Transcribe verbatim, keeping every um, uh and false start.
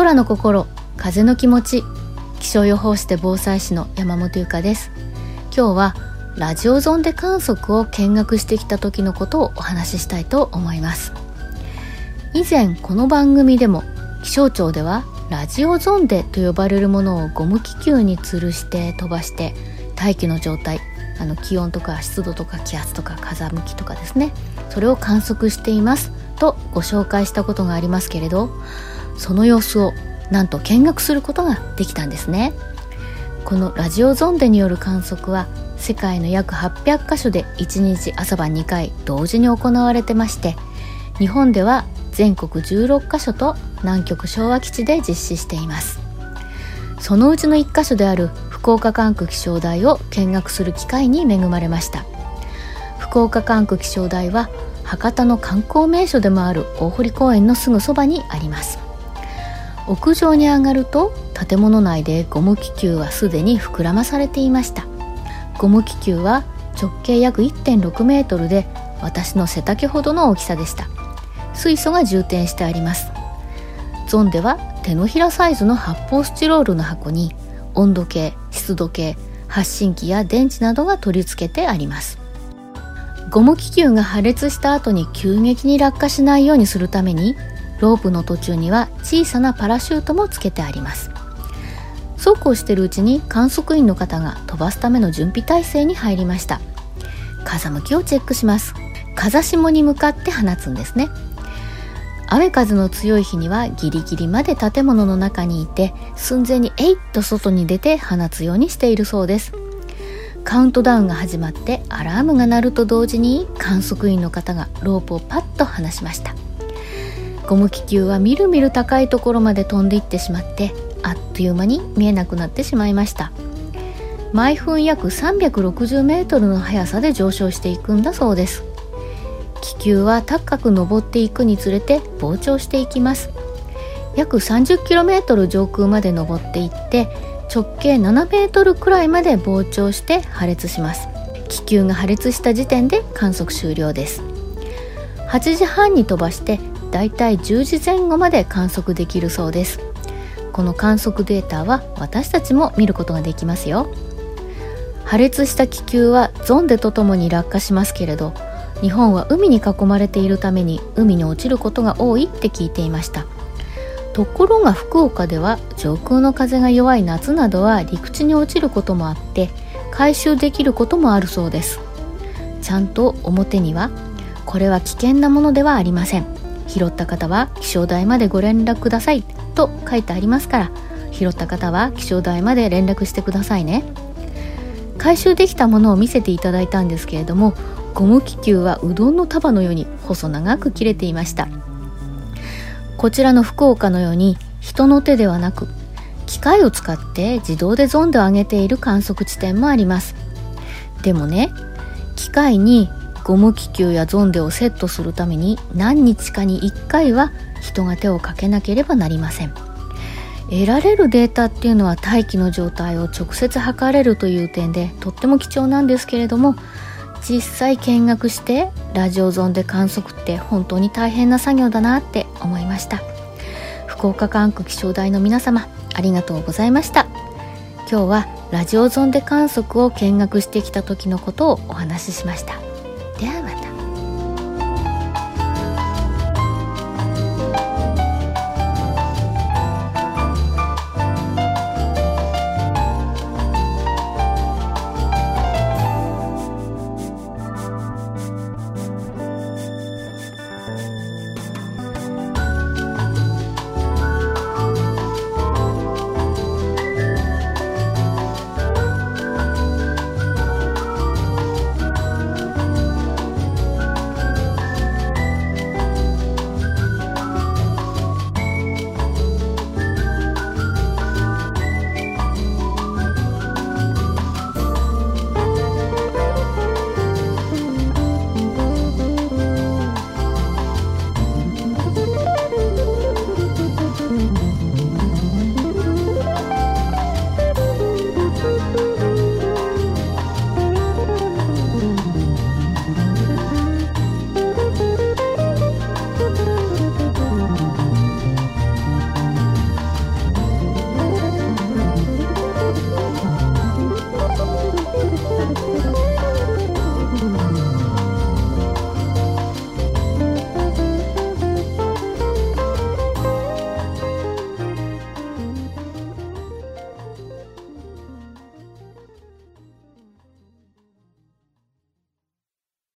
空の心、風の気持ち、気象予報士で防災士の山本由香です。今日はラジオゾンデ観測を見学してきた時のことをお話ししたいと思います。以前この番組でも気象庁ではラジオゾンデと呼ばれるものをゴム気球に吊るして飛ばして大気の状態、あの気温とか湿度とか気圧とか風向きとかですね、それを観測していますとご紹介したことがありますけれど、その様子をなんと見学することができたんですね。このラジオゾンデによる観測は世界の約はっぴゃくかしょでいちにち朝晩にかい同時に行われてまして、日本では全国じゅうろっかしょと南極昭和基地で実施しています。そのうちのいっかしょである福岡管区気象台を見学する機会に恵まれました。福岡管区気象台は博多の観光名所でもある大堀公園のすぐそばにあります。屋上に上がると建物内でゴム気球はすでに膨らまされていました。ゴム気球は直径約 いってんろくメートルで私の背丈ほどの大きさでした。水素が充填してあります。ゾンデは手のひらサイズの発泡スチロールの箱に温度計、湿度計、発信機や電池などが取り付けてあります。ゴム気球が破裂した後に急激に落下しないようにするためにロープの途中には小さなパラシュートもつけてあります。そうこうしているうちに観測員の方が飛ばすための準備体制に入りました。風向きをチェックします。風下に向かって放つんですね。雨風の強い日にはギリギリまで建物の中にいて寸前にえいっと外に出て放つようにしているそうです。カウントダウンが始まってアラームが鳴ると同時に観測員の方がロープをパッと離しました。ゴム気球はみるみる高いところまで飛んでいってしまってあっという間に見えなくなってしまいました。毎分約さんびゃくろくじゅうメートルの速さで上昇していくんだそうです。気球は高く登っていくにつれて膨張していきます。約 さんじゅっキロメートル 上空まで登っていって直径ななメートルくらいまで膨張して破裂します。気球が破裂した時点で観測終了です。はちじはんに飛ばしてだいたいじゅうじぜん後まで観測できるそうです。この観測データは私たちも見ることができますよ。破裂した気球はゾンデとともに落下しますけれど、日本は海に囲まれているために海に落ちることが多いって聞いていました。ところが福岡では上空の風が弱い夏などは陸地に落ちることもあって回収できることもあるそうです。ちゃんと表にはこれは危険なものではありません、拾った方は気象台までご連絡くださいと書いてありますから、拾った方は気象台まで連絡してくださいね。回収できたものを見せていただいたんですけれども、ゴム気球はうどんの束のように細長く切れていました。こちらの福岡のように人の手ではなく機械を使って自動でゾンデを上げている観測地点もあります。でもね、機械にゴム気球やゾンデをセットするために何日かにいっかいは人が手をかけなければなりません。得られるデータっていうのは大気の状態を直接測れるという点でとっても貴重なんですけれども、実際見学してラジオゾンデ観測って本当に大変な作業だなって思いました。福岡管区気象台の皆様、ありがとうございました。今日はラジオゾンデ観測を見学してきた時のことをお話ししました。ではまた。